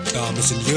Dames en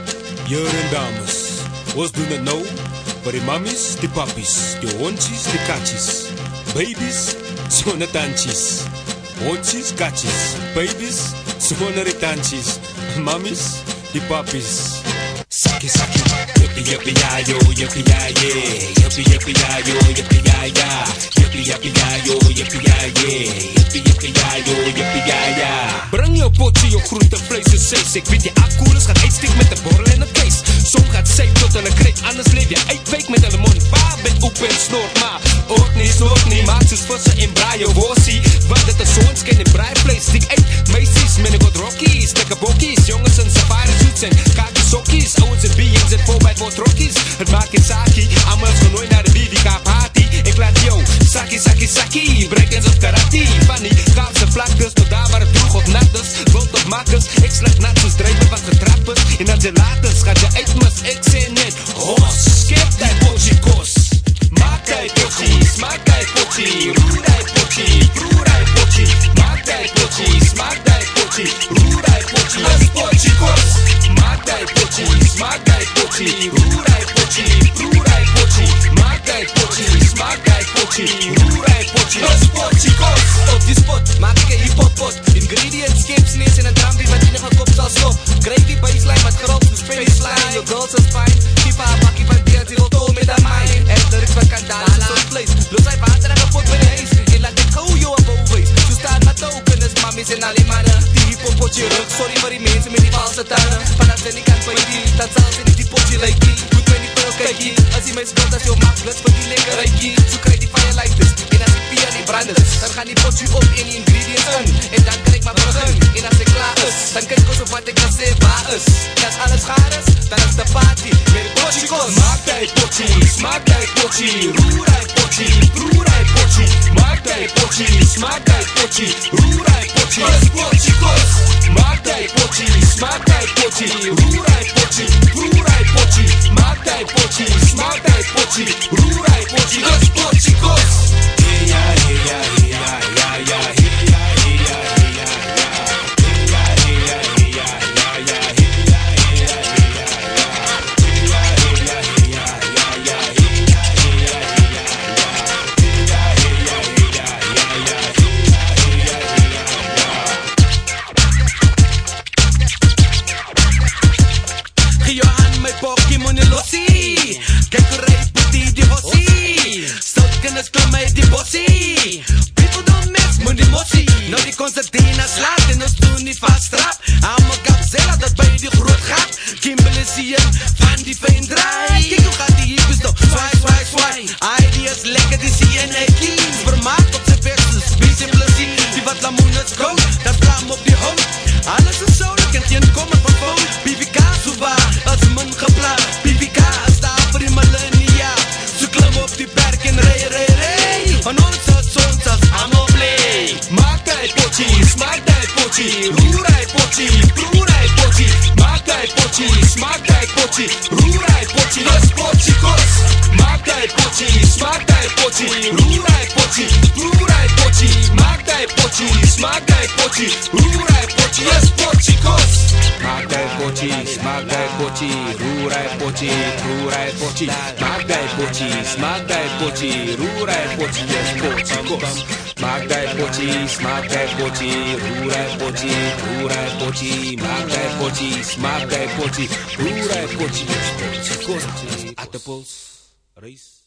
heren en dames. Ons doen het nou voor de mammies, de pappies, de hondjes, de katjes. Baby's, zonder tandjes. Hondjes, katjes. Baby's, zonder tandjes. Mammies, de pappies. Saki, saki. Yippie, yippie, ya, yo, yippie, ya, yeah. Yippie, yippie, ya, yo, yippie, ya, ya. Yippie, yippie, ya, yo, yippie, ya, yeah. Yippie, yippie, ya, yo, yippie, ya, ya. Bring jou potje, jou groente, vlees en seis. Ik weet je afkoelers gaat uitsteek met de borrel en een kees. Som gaat safe tot hulle krijg, anders leef je uitweek met hulle mond. Pa, bent oep en snort, maar ook niet, soort niet. Maak soos vissen in braaien, worsie. Want het is zo'n skin in braaivlees. Stik uit, meisies, met een wat rockies. Lekker bokkies, jongens en safari suits en kaki sokkies. Ouwens en beings en voorbij wat rockies. Het maakt het saki, allemaal genooi naar de BBK party. Ik laat jou, saki, saki, saki. Breakdance of karate, van die Kaapse vlakkers. Tot daar waar het droeg of nat is. Wild of makkers, ik slag nat soos drijven wat getrappers. En als je laat is, gaat je uit mis, ik zei net hos, skip die potje kos. Maak die potje, smaak die potje. Roer die potje, broer die potje. Maak die potje, smaak die potje. Roer die potje, is potje kos. Maak die potje, smaak die potje. Roer die potje, broer die potje. Maak die potje, smaak die potje. Roer die potje, is potje kos. Op die spot, maak ik een hiphop-pot. Ingredients, skipslees en een drum die wat in een kop zal stop. Krijg die baseline met gerop, dus baseline. Your girls is fine. Keep haar bakkie van beer, die roto met haar mind. En lyrics van kandalen, zo'n place. Los hij water en een pot met een hees. En laat ik gauw jou op overwees. Zo staat met open, is mammies en alle mannen. Die hiphop-potje rug, sorry voor die mensen met die valse tanden. Vanaf de niet kan bij die, dat zal ze niet die potje like die. Goed met die veel kijkie. Als die mij speelt, als jou maakt, lust voor die lekker rijkie. Zo krijg die fire like this. En als ik via die branden, dan gaan die potje op in die ingredients in. En dan kan ik maar begin. En als ik klaar is, dan kijk ons op wat ik kan zeggen waar is. En als alles gaar is, dan is de party met de potje kos. Maak die potje, smaak die potje. Roer die potje, broer die potje. Maak die potje, smaak die potje. Roer die potje, is potje kos. Maak die potje, smaak die potje. Roer die potje, broer die potje. Maak die potje, smaak die potje. Roer die potje, is potje kos. Ja, ja, ja, ja, ja, ja. Pokémon en Lossie. Kijk hoe rijp die hossie. Stoutkennis kwam uit die bossie. People don't mess met die mossie. Nou die Constantina slaat en ons doen die vaststrap. Allemaal Capzella dat bij die groot gaat. Kimberley zie je van die fijn draai. Kijk hoe gaat die hippies toch. Zwaai, zwaai, zwaai. Ideas lekker die zie je Nike's. Vermaakt op zijn versus. Beetje plezier. Die wat lamoeners komt. Dat vlam op die hond. Alles is zo lekker. Geen kommer van foon. BBK zo waar. Als mijn geplaatst. BBK is daar voor die millennia. Ze klim op die berg en rij, rij, rij. En ons is allemaal blij. Maak die potje, smaak die potje. Roer die potje, broer die potje. Maak die potje, smaak die potje. Roer die potje, is potje kos. Maak die potje, smaak die potje. Roer die potje, broer die potje. Maak die potje, smaak die potje. Roer die potje, is potje kos. Maak die potje, smaak die potje. Roer die potje, broer die potje. Maak die potje, smaak die potje. Roer die potje, is potje kos. Maak die potje, smaak die potje. Roer die potje, broer die potje. Maak die potje, smaak die potje. Roer die potje, is potje kos. Aardappels, rijst.